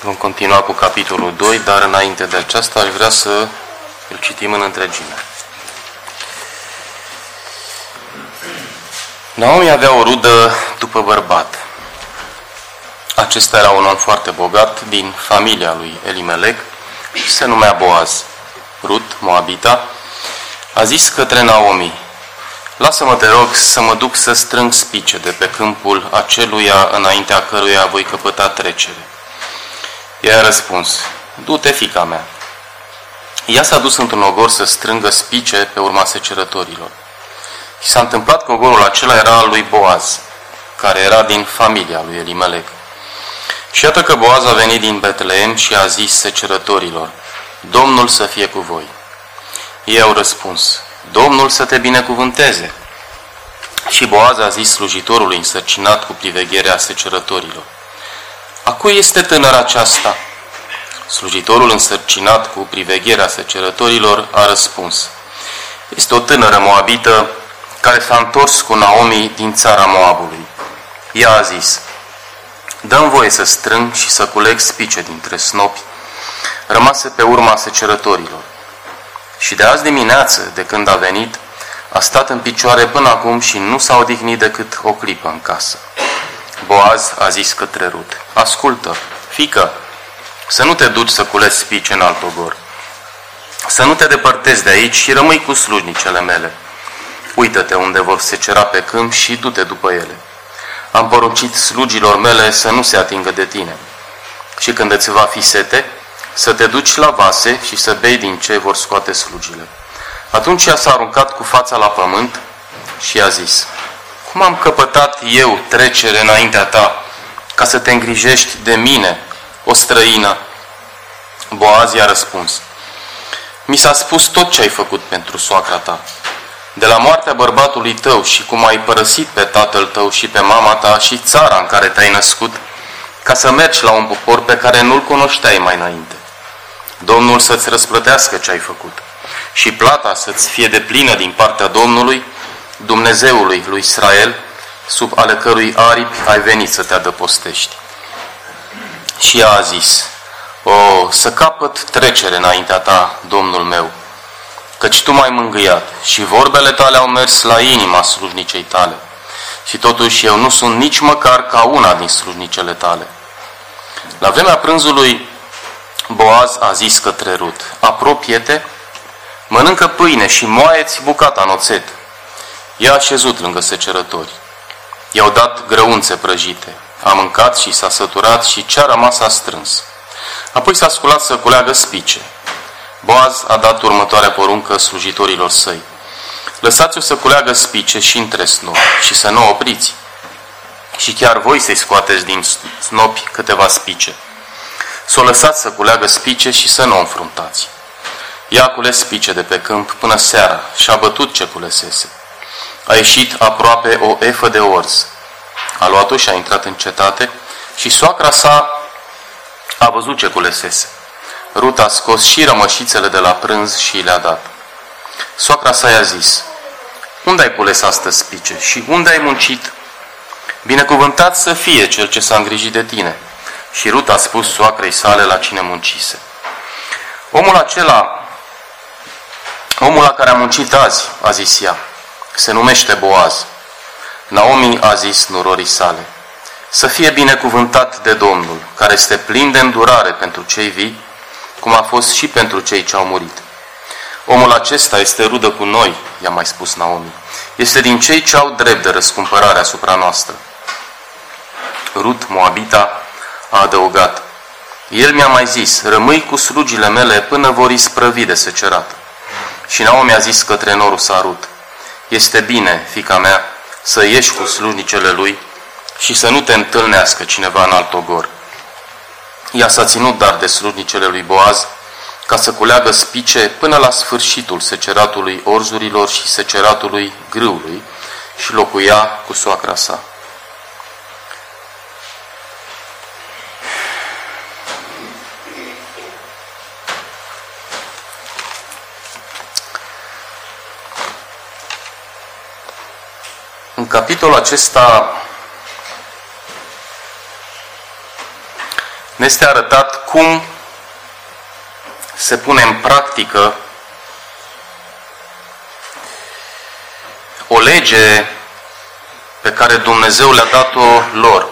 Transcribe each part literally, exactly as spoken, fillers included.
Vom continua cu capitolul doi, dar înainte de aceasta aș vrea să îl citim în întregime. Naomi avea o rudă după bărbat. Acesta era un om foarte bogat din familia lui Elimelec și se numea Boaz. Rut, Moabita, a zis către Naomi: lasă-mă, te rog, să mă duc să strâng spice de pe câmpul aceluia înaintea căruia voi căpăta trecere. Ea a răspuns: du-te, fiica mea. Ea s-a dus într-un ogor să strângă spice pe urma secerătorilor. Și s-a întâmplat că ogorul acela era al lui Boaz, care era din familia lui Elimelec. Și iată că Boaz a venit din Betleem și a zis secerătorilor: Domnul să fie cu voi. Ei au răspuns: Domnul să te binecuvânteze. Și Boaz a zis slujitorului însărcinat cu privegherea secerătorilor: a cui este tânăra aceasta? Slujitorul însărcinat cu privegherea secerătorilor a răspuns: este o tânără moabită care s-a întors cu Naomi din țara Moabului. Ea a zis: dă-mi voie să strâng și să culeg spice dintre snopi rămase pe urma secerătorilor. Și de azi dimineață, de când a venit, a stat în picioare până acum și nu s-a odihnit decât o clipă în casă. Boaz a zis către Rut: ascultă, fiică, să nu te duci să culegi spice în alt ogor. Să nu te depărtezi de aici și rămâi cu slujnicele mele. Uită-te unde vor secera pe câmp și du-te după ele. Am poruncit slugilor mele să nu se atingă de tine. Și când îți va fi sete, să te duci la vase și să bei din ce vor scoate slugile. Atunci ea s-a aruncat cu fața la pământ și a zis: cum am căpătat eu trecere înaintea ta ca să te îngrijești de mine, o străină? Boaz i-a răspuns: mi s-a spus tot ce ai făcut pentru soacra ta. De la moartea bărbatului tău și cum ai părăsit pe tatăl tău și pe mama ta și țara în care te-ai născut, ca să mergi la un popor pe care nu-l cunoșteai mai înainte. Domnul să-ți răsplătească ce ai făcut și plata să-ți fie deplină din partea Domnului, Dumnezeului lui Israel, sub ale cărui aripi ai venit să te adăpostești. Și ea a zis: o, să capăt trecere înaintea ta, Domnul meu, căci tu m-ai mângâiat și vorbele tale au mers la inima slujnicei tale. Și totuși eu nu sunt nici măcar ca una din slujnicele tale. La vremea prânzului, Boaz a zis către Rut: apropie-te, mănâncă pâine și moaie-ți bucata în oțet. Ea a șezut lângă secerători. I-au dat grăunțe prăjite. A mâncat și s-a săturat și ce-a rămas a strâns. Apoi s-a sculat să culeagă spice. Boaz a dat următoarea poruncă slujitorilor săi: lăsați-o să culeagă spice și între snopi și să nu opriți. Și chiar voi să-i scoateți din snopi câteva spice. Să o lăsați să culeagă spice și să nu o înfruntați. Ea a cules spice de pe câmp până seara și a bătut ce culesese. A ieșit aproape o efă de orz. A luat-o și a intrat în cetate și soacra sa a văzut ce culesese. Rut a scos și rămășițele de la prânz și le-a dat. Soacra sa i-a zis: unde ai cules astăzi spice și unde ai muncit? Binecuvântat să fie cel ce s-a îngrijit de tine. Și Rut a spus soacrei sale la cine muncise. Omul acela, omul la care a muncit azi, a zis ea, se numește Boaz. Naomi a zis nurorii sale: să fie binecuvântat de Domnul, care este plin de îndurare pentru cei vii, cum a fost și pentru cei ce au murit. Omul acesta este rudă cu noi, i-a mai spus Naomi. Este din cei ce au drept de răscumpărare asupra noastră. Rut, Moabita, a adăugat: el mi-a mai zis: rămâi cu slugile mele până vor isprăvi de secerată. Și Naomi a zis către norul sa Rut: este bine, fiica mea, să ieși cu slujnicele lui și să nu te întâlnească cineva în alt ogor. Ea s-a ținut dar de slujnicele lui Boaz ca să culeagă spice până la sfârșitul seceratului orzurilor și seceratului grâului și locuia cu soacra sa. În capitolul acesta ne este arătat cum se pune în practică o lege pe care Dumnezeu le-a dat-o lor,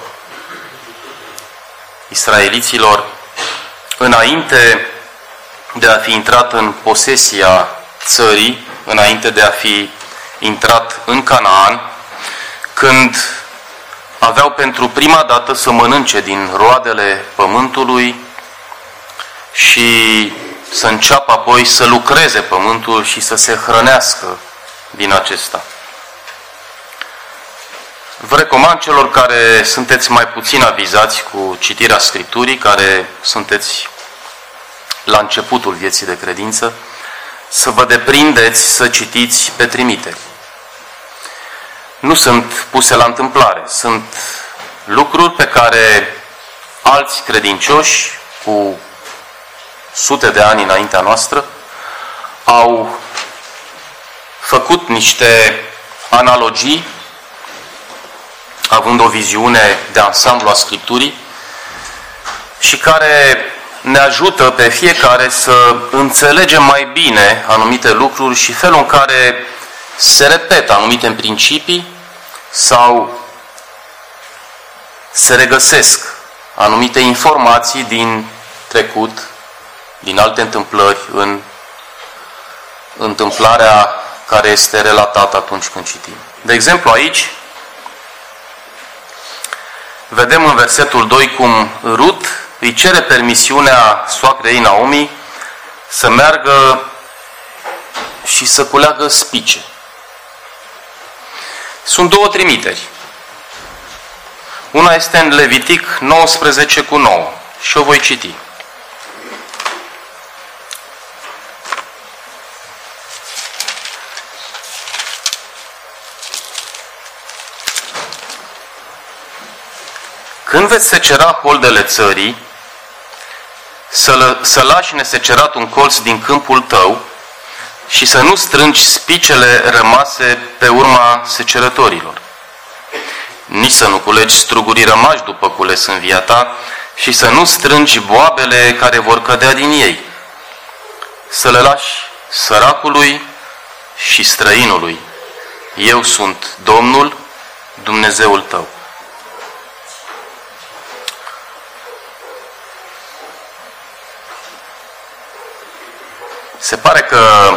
israeliților, înainte de a fi intrat în posesia țării, înainte de a fi intrat în Canaan, când aveau pentru prima dată să mănânce din roadele pământului și să înceapă apoi să lucreze pământul și să se hrănească din acesta. Vă recomand celor care sunteți mai puțin avizați cu citirea Scripturii, care sunteți la începutul vieții de credință, să vă deprindeți să citiți pe trimiteri. Nu sunt puse la întâmplare, sunt lucruri pe care alți credincioși cu sute de ani înaintea noastră au făcut niște analogii, având o viziune de ansamblu a Scripturii și care ne ajută pe fiecare să înțelegem mai bine anumite lucruri și felul în care se repetă anumite principii sau se regăsesc anumite informații din trecut, din alte întâmplări, în întâmplarea care este relatată atunci când citim. De exemplu, aici vedem în versetul doi cum Rut îi cere permisiunea soacrei ei Naomi să meargă și să culeagă spice. Sunt două trimiteri. Una este în Levitic nouăsprezece cu nouă și o voi citi. Când veți secera holdele țării, să, să lași nesecerat un colț din câmpul tău și să nu strângi spicele rămase pe urma secerătorilor. Nici să nu culegi strugurii rămași după cules în via ta și să nu strângi boabele care vor cădea din ei. Să le lași săracului și străinului. Eu sunt Domnul, Dumnezeul tău. Se pare că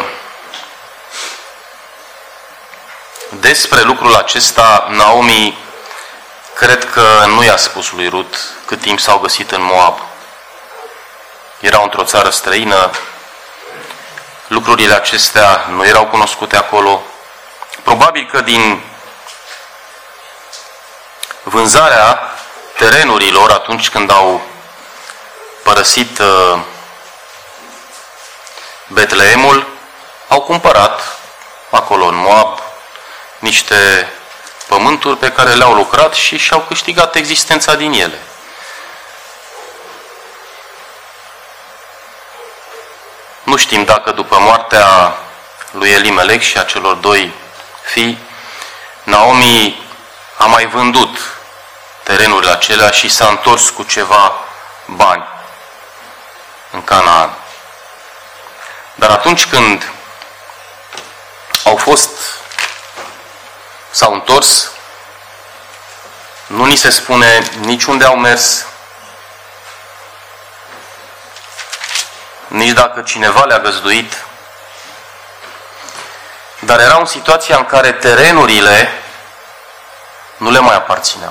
despre lucrul acesta Naomi cred că nu i-a spus lui Rut cât timp s-au găsit în Moab. Erau într-o țară străină, lucrurile acestea nu erau cunoscute acolo. Probabil că din vânzarea terenurilor atunci când au părăsit uh, Betleemul, au cumpărat acolo în Moab niște pământuri pe care le-au lucrat și și-au câștigat existența din ele. Nu știm dacă după moartea lui Elimelec și a celor doi fii, Naomi a mai vândut terenurile acelea și s-a întors cu ceva bani în Canaan. Dar atunci când au fost, s-au întors, nu ni se spune nici unde au mers, nici dacă cineva le-a găzduit, dar erau în situația în care terenurile nu le mai aparțineau.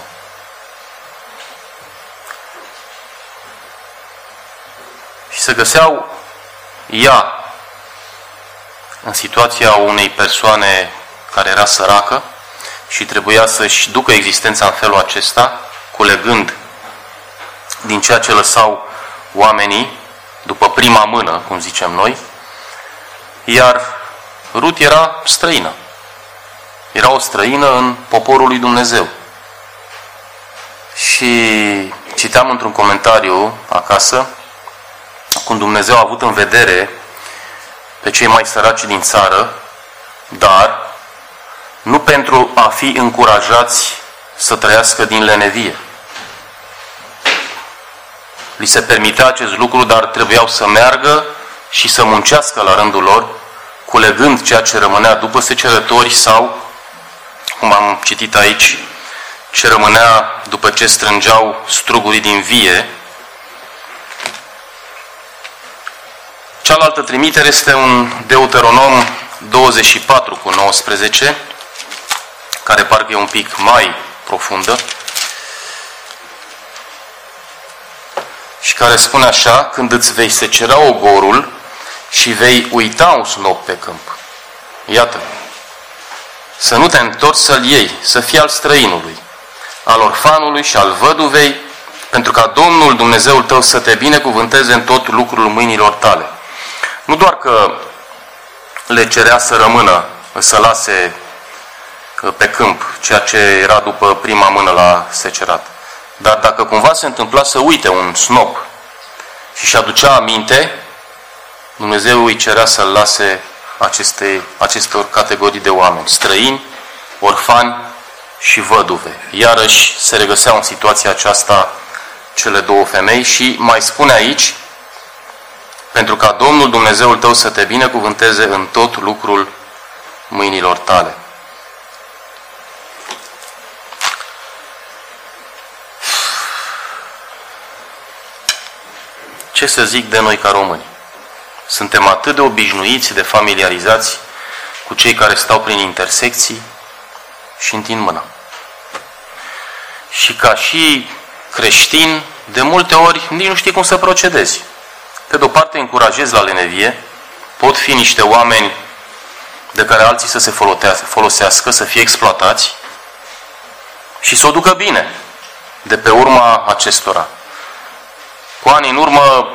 Și se găseau ea în situația unei persoane care era săracă și trebuia să-și ducă existența în felul acesta, culegând din ceea ce lăsau oamenii, după prima mână, cum zicem noi, iar Rut era străină. Era o străină în poporul lui Dumnezeu. Și citeam într-un comentariu acasă, cum Dumnezeu a avut în vedere pe cei mai săraci din țară, dar nu pentru a fi încurajați să trăiască din lenevie, li se permitea acest lucru, dar trebuiau să meargă și să muncească la rândul lor, culegând ceea ce rămânea după secerători sau, cum am citit aici, ce rămânea după ce strângeau strugurii din vie. Cealaltă trimitere este un Deuteronom douăzeci și patru cu nouăsprezece, care parcă e un pic mai profundă, și care spune așa: când îți vei secera ogorul și vei uita un snop pe câmp, iată, să nu te întorci să-l iei, să fie al străinului, al orfanului și al văduvei, pentru ca Domnul Dumnezeul tău să te binecuvânteze în tot lucrul mâinilor tale. Nu doar că le cerea să rămână, să lase pe câmp ceea ce era după prima mână la secerat, dar dacă cumva se întâmpla să uite un snop și și aducea aminte, Dumnezeu îi cerea să-l lase aceste, acestor categorii de oameni: străini, orfani și văduve. Iarăși se regăseau în situația aceasta cele două femei și mai spune aici: pentru ca Domnul Dumnezeul tău să te binecuvânteze în tot lucrul mâinilor tale. Ce să zic de noi ca români? Suntem atât de obișnuiți, de familiarizați cu cei care stau prin intersecții și întind mâna. Și ca și creștin, de multe ori nici nu știi cum să procedezi. Pe de-o parte încurajezi la lenevie, pot fi niște oameni de care alții să se folosească, să fie exploatați și să o ducă bine de pe urma acestora. Cu ani în urmă,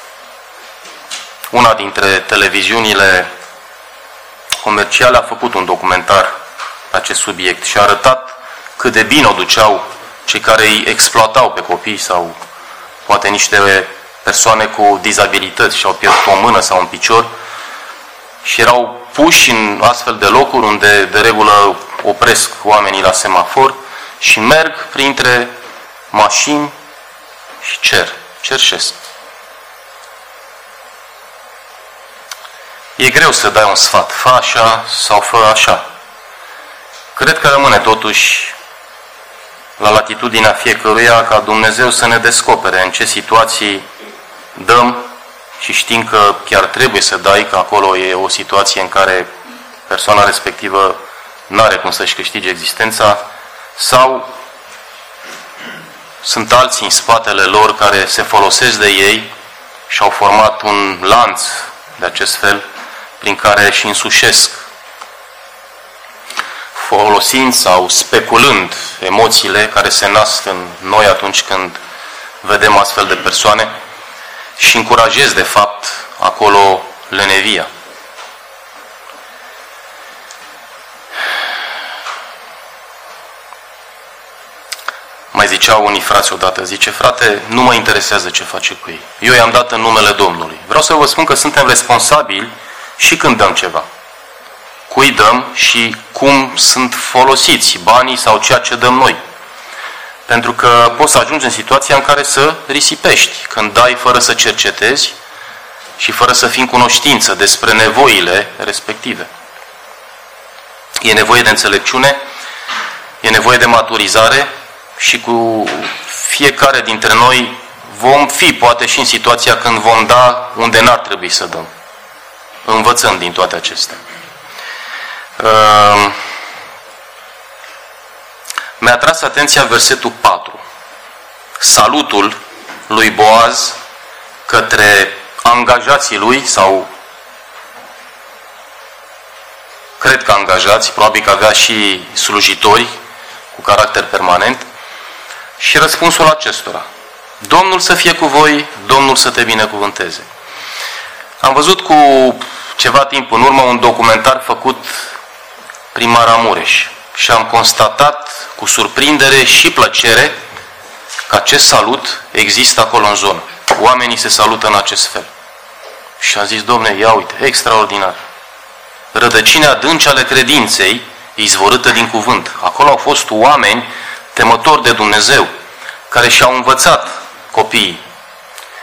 una dintre televiziunile comerciale a făcut un documentar pe acest subiect și a arătat cât de bine o duceau cei care îi exploatau pe copii sau poate niște persoane cu dizabilități și au pierdut o mână sau un picior și erau puși în astfel de locuri unde de regulă opresc oamenii la semafor și merg printre mașini și cer, cerșesc. E greu să dai un sfat, fă așa sau fă așa. Cred că rămâne totuși la latitudinea fiecăruia ca Dumnezeu să ne descopere în ce situații dăm și știm că chiar trebuie să dai, că acolo e o situație în care persoana respectivă n-are cum să-și câștige existența, sau sunt alții în spatele lor care se folosesc de ei și au format un lanț de acest fel prin care își însușesc, folosind sau speculând emoțiile care se nasc în noi atunci când vedem astfel de persoane și încurajez de fapt acolo lenevia. Mai ziceau unii frați odată, zice: frate, nu mă interesează ce face cu ei. Eu i-am dat în numele Domnului. Vreau să vă spun că suntem responsabili și când dăm ceva. Cui dăm și cum sunt folosiți banii sau ceea ce dăm noi. Pentru că poți să ajungi în situația în care să risipești. Când dai fără să cercetezi și fără să fii în cunoștință despre nevoile respective. E nevoie de înțelepciune, e nevoie de maturizare și cu fiecare dintre noi vom fi poate și în situația când vom da unde n-ar trebui să dăm. Învățăm din toate acestea. Uh, mi-a atras atenția versetul patru. Salutul lui Boaz către angajații lui, sau cred că angajați, probabil că avea și slujitori cu caracter permanent, și răspunsul acestora: Domnul să fie cu voi, Domnul să te binecuvânteze. Am văzut cu ceva timp în urmă un documentar făcut prin Maramureș și am constatat cu surprindere și plăcere că acest salut există acolo în zonă. Oamenii se salută în acest fel. Și am zis: Domne, ia uite, extraordinar. Rădăcini adânci ale credinței izvorâtă din cuvânt. Acolo au fost oameni temători de Dumnezeu, care și-au învățat copiii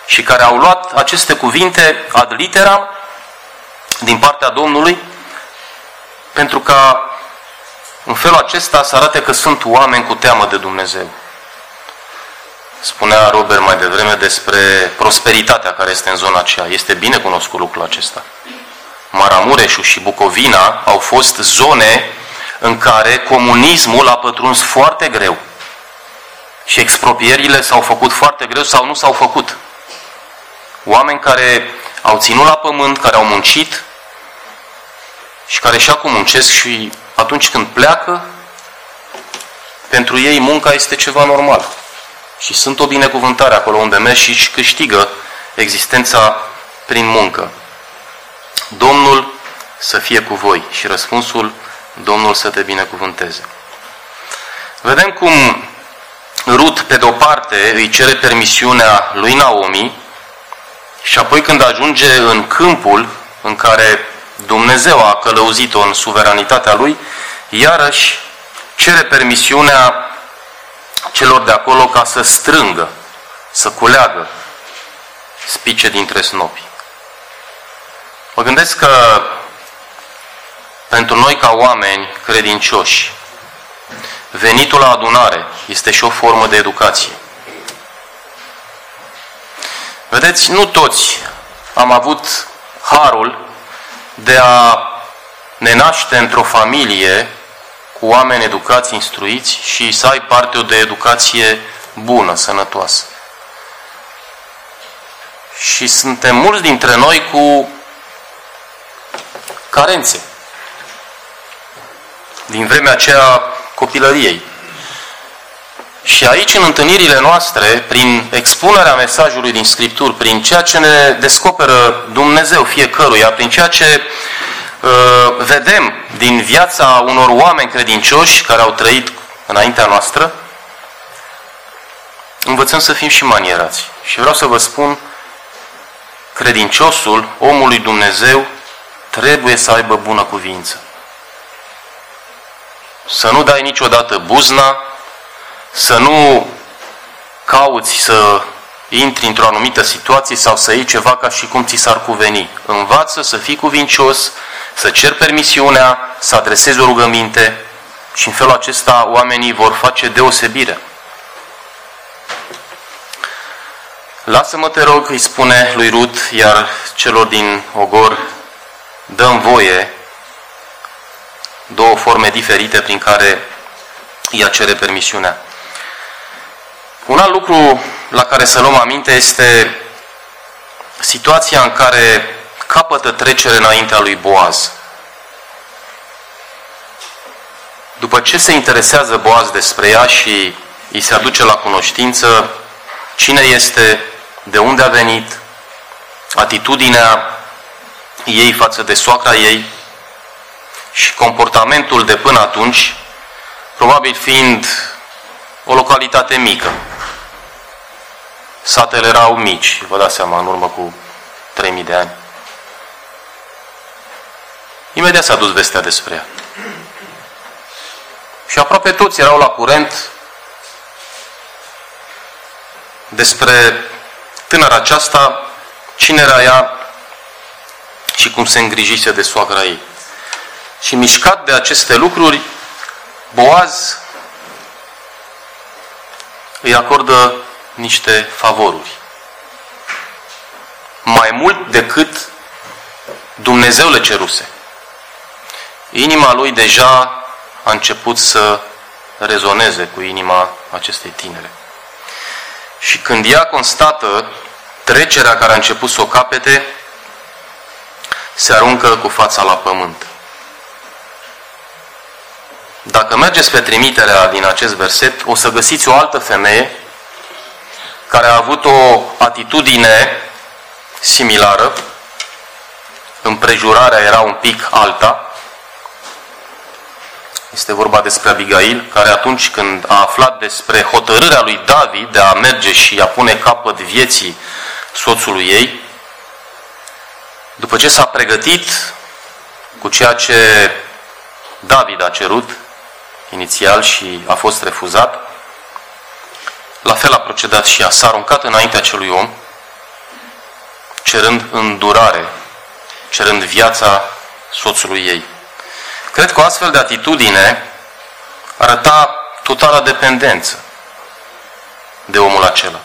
și care au luat aceste cuvinte ad literam din partea Domnului, pentru ca în felul acesta să arate că sunt oameni cu teamă de Dumnezeu. Spunea Robert mai devreme despre prosperitatea care este în zona aceea. Este bine cunoscut lucrul acesta. Maramureșul și Bucovina au fost zone în care comunismul a pătruns foarte greu. Și expropierile s-au făcut foarte greu sau nu s-au făcut. Oameni care au ținut la pământ, care au muncit și care și acum muncesc și atunci când pleacă, pentru ei munca este ceva normal. Și sunt o binecuvântare acolo unde merg și își câștigă existența prin muncă. Domnul să fie cu voi și răspunsul, Domnul să te binecuvânteze. Vedem cum Rut, pe de-o parte, îi cere permisiunea lui Naomi și apoi când ajunge în câmpul în care Dumnezeu a călăuzit-o în suveranitatea lui, iarăși cere permisiunea celor de acolo ca să strângă, să culeagă spice dintre snopi. Mă gândesc că pentru noi ca oameni credincioși, venitul la adunare este și o formă de educație. Vedeți, nu toți am avut harul de a ne naște într-o familie cu oameni educați, instruiți și să ai parte de educație bună, sănătoasă. Și suntem mulți dintre noi cu carențe din vremea aceea copilăriei. Și aici, în întâlnirile noastre, prin expunerea mesajului din Scripturi, prin ceea ce ne descoperă Dumnezeu fiecăruia, prin ceea ce uh, vedem din viața unor oameni credincioși care au trăit înaintea noastră, învățăm să fim și manierați. Și vreau să vă spun, credinciosul, omul lui Dumnezeu, trebuie să aibă bună cuvință. Să nu dai niciodată buzna, să nu cauți să intri într-o anumită situație sau să iei ceva ca și cum ți s-ar cuveni. Învață să fii cuvincios, să ceri permisiunea, să adresezi o rugăminte și în felul acesta oamenii vor face deosebire. Lasă-mă, te rog, îi spune lui Rut, iar celor din Ogor, dă-mi voie două forme diferite prin care ea cere permisiunea. Un alt lucru la care să luăm aminte este situația în care capătă trecere înaintea lui Boaz. După ce se interesează Boaz despre ea și îi se aduce la cunoștință cine este, de unde a venit, atitudinea ei față de soacra ei și comportamentul de până atunci, probabil fiind o localitate mică. Satele erau mici, vă dați seama, în urmă cu trei mii de ani. Imediat s-a dus vestea despre ea. Și aproape toți erau la curent despre tânăra aceasta, cine era ea și cum se îngrijise de soacra ei. Și mișcat de aceste lucruri, Boaz îi acordă niște favoruri. Mai mult decât Dumnezeu le ceruse. Inima lui deja a început să rezoneze cu inima acestei tinere. Și când ea constată trecerea care a început să o capete, se aruncă cu fața la pământ. Dacă mergeți pe trimiterea din acest verset, o să găsiți o altă femeie care a avut o atitudine similară. Împrejurarea era un pic alta. Este vorba despre Abigail, care atunci când a aflat despre hotărârea lui David de a merge și a pune capăt vieții soțului ei, după ce s-a pregătit cu ceea ce David a cerut inițial și a fost refuzat, la fel a procedat și ea. S-a aruncat înaintea acelui om cerând îndurare, cerând viața soțului ei. Cred că o astfel de atitudine arăta totală dependență de omul acela.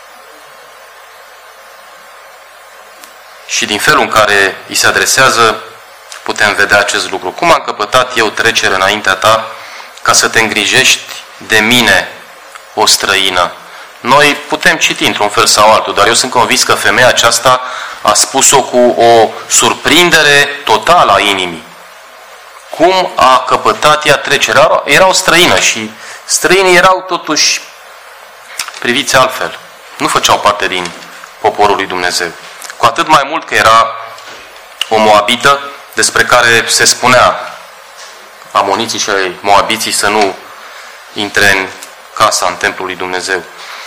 Și din felul în care îi se adresează, putem vedea acest lucru. Cum am căpătat eu trecere înaintea ta ca să te îngrijești de mine, o străină? Noi putem citi într-un fel sau altul, dar eu sunt convins că femeia aceasta a spus-o cu o surprindere totală a inimii. Cum a căpătat ea trecerea? Era o străină și străinii erau totuși priviți altfel. Nu făceau parte din poporul lui Dumnezeu. Cu atât mai mult că era o moabită despre care se spunea amoniții și moabiții să nu intre în casa, în templul lui Dumnezeu.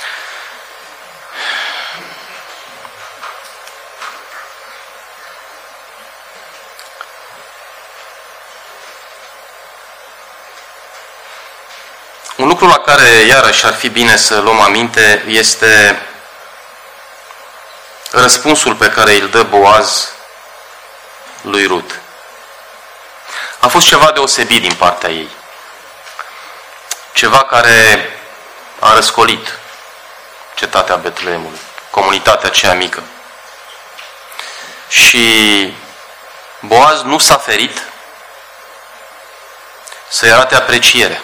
Un lucru la care, iarăși, ar fi bine să luăm aminte este răspunsul pe care îl dă Boaz lui Rut. A fost ceva deosebit din partea ei. Ceva care a răscolit cetatea Betleemului, comunitatea aceea mică. Și Boaz nu s-a ferit să-i arate aprecierea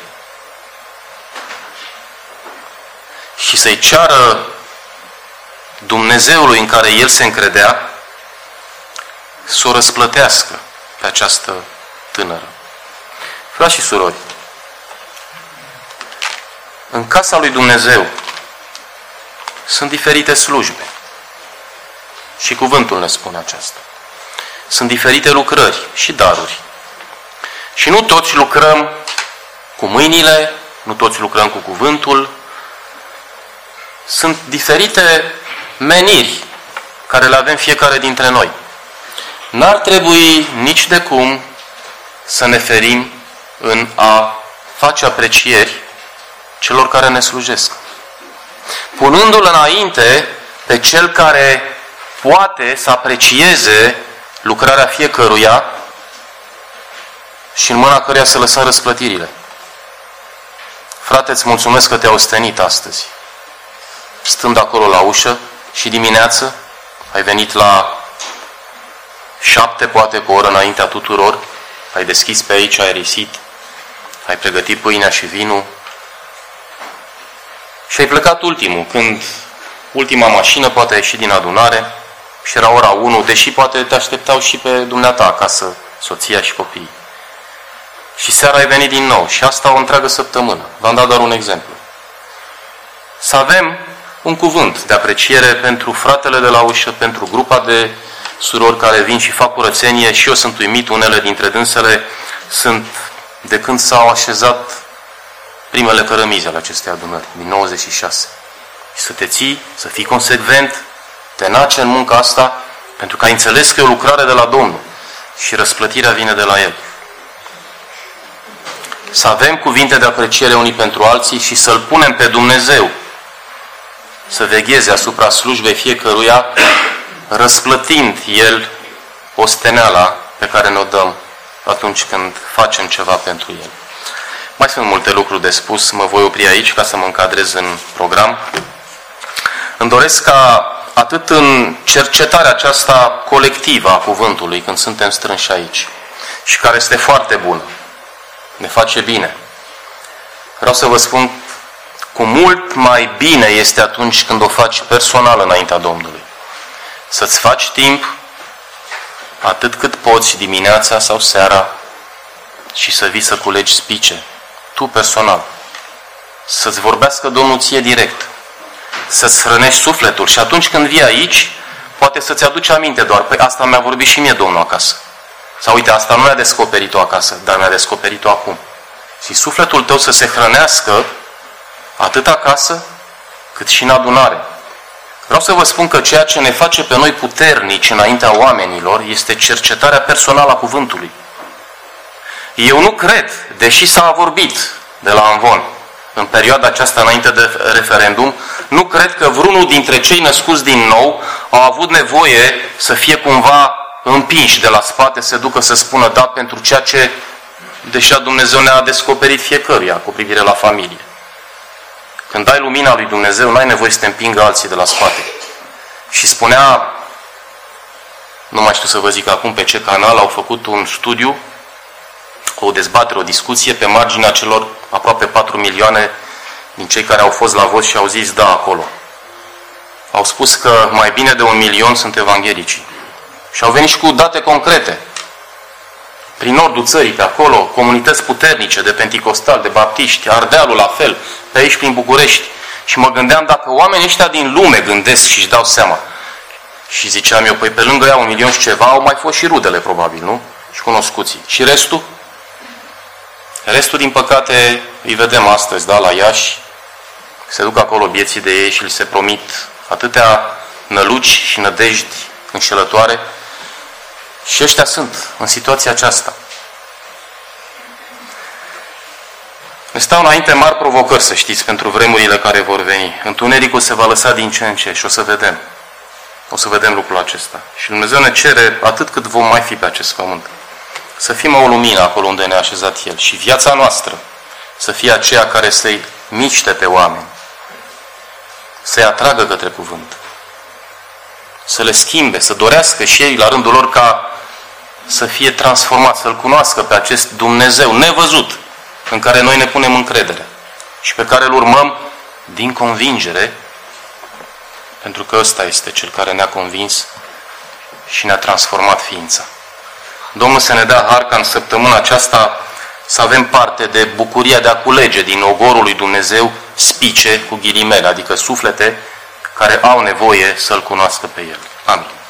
și să-i ceară Dumnezeului în care el se încredea să o răsplătească pe această tânără. Frați și surori, în casa lui Dumnezeu sunt diferite slujbe. Și cuvântul ne spune aceasta. Sunt diferite lucrări și daruri. Și nu toți lucrăm cu mâinile, nu toți lucrăm cu cuvântul. Sunt diferite meniri care le avem fiecare dintre noi. N-ar trebui nici de cum să ne ferim în a face aprecieri celor care ne slujesc. Punându-l înainte pe cel care poate să aprecieze lucrarea fiecăruia și în mâna căreia să lăsăm răsplătirile. Frate, îți mulțumesc că te-ai ostenit astăzi. Stând acolo la ușă și dimineață ai venit la șapte, poate cu o oră înaintea tuturor, ai deschis pe aici, ai risit, ai pregătit pâinea și vinul și ai plecat ultimul, când ultima mașină poate a ieșit din adunare și era ora unu, deși poate te așteptau și pe dumneata acasă, soția și copiii. Și seara ai venit din nou și asta o întreagă săptămână. V-am dat doar un exemplu. Să avem un cuvânt de apreciere pentru fratele de la ușă, pentru grupa de surori care vin și fac curățenie și eu sunt uimit, unele dintre dânsele sunt de când s-au așezat primele cărămizi ale acestei adunări, din nouăzeci și șase. Și să te ții, să fii consecvent, tenace în munca asta, pentru că ai înțeles că e o lucrare de la Domnul și răsplătirea vine de la El. Să avem cuvinte de apreciere unii pentru alții și să-L punem pe Dumnezeu să vegheze asupra slujbei fiecăruia, răsplătind El osteneala pe care ne-o dăm atunci când facem ceva pentru El. Mai sunt multe lucruri de spus, mă voi opri aici ca să mă încadrez în program. Îmi doresc ca atât în cercetarea aceasta colectivă a cuvântului, când suntem strânși aici, și care este foarte bună, ne face bine. Vreau să vă spun cu mult mai bine este atunci când o faci personal înaintea Domnului. Să-ți faci timp atât cât poți dimineața sau seara și să vii să culegi spice. Tu personal. Să-ți vorbească Domnul ție direct. Să-ți hrănești sufletul și atunci când vii aici, poate să-ți aduci aminte doar. Păi asta mi-a vorbit și mie Domnul acasă. Sau uite, asta nu mi-a descoperit-o acasă, dar mi-a descoperit-o acum. Și sufletul tău să se hrănească atât acasă, cât și în adunare. Vreau să vă spun că ceea ce ne face pe noi puternici înaintea oamenilor este cercetarea personală a cuvântului. Eu nu cred, deși s-a vorbit de la Amvon, în perioada aceasta înainte de referendum, nu cred că vreunul dintre cei născuți din nou au avut nevoie să fie cumva împinși de la spate, să ducă să spună da pentru ceea ce deja Dumnezeu ne-a descoperit fiecăruia cu privire la familie. Când ai lumina lui Dumnezeu, n-ai nevoie să te împingă alții de la spate. Și spunea, nu mai știu să vă zic acum pe ce canal, au făcut un studiu, o dezbatere, o discuție pe marginea celor aproape patru milioane din cei care au fost la vot și au zis da acolo. Au spus că mai bine de un milion sunt evanghelicii. Și au venit și cu date concrete. Prin nordul țării, pe acolo, comunități puternice de penticostali, de baptiști, Ardealul la fel, pe aici prin București. Și mă gândeam dacă oamenii ăștia din lume gândesc și își dau seama. Și ziceam eu, păi pe lângă ea un milion și ceva, au mai fost și rudele, probabil, nu? Și cunoscuții. Și restul? Restul, din păcate, îi vedem astăzi, da, la Iași. Se duc acolo bieții de ei și li se promit atâtea năluci și nădejdi înșelătoare. Și ăștia sunt în situația aceasta. Ne stau înainte mari provocări, să știți, pentru vremurile care vor veni. Întunericul se va lăsa din ce în ce și o să vedem. O să vedem lucrul acesta. Și Dumnezeu ne cere, atât cât vom mai fi pe acest pământ, să fim o lumină acolo unde ne-a așezat El. Și viața noastră să fie aceea care să-i miște pe oameni, să-i atragă către cuvânt, să le schimbe, să dorească și ei la rândul lor ca să fie transformat, să-L cunoască pe acest Dumnezeu nevăzut, în care noi ne punem încredere și pe care îl urmăm din convingere, pentru că ăsta este Cel care ne-a convins și ne-a transformat ființa. Domnul să ne dea har ca în săptămâna aceasta să avem parte de bucuria de a culege din ogorul lui Dumnezeu spice cu ghilimele, adică suflete care au nevoie să-L cunoască pe El. Amin.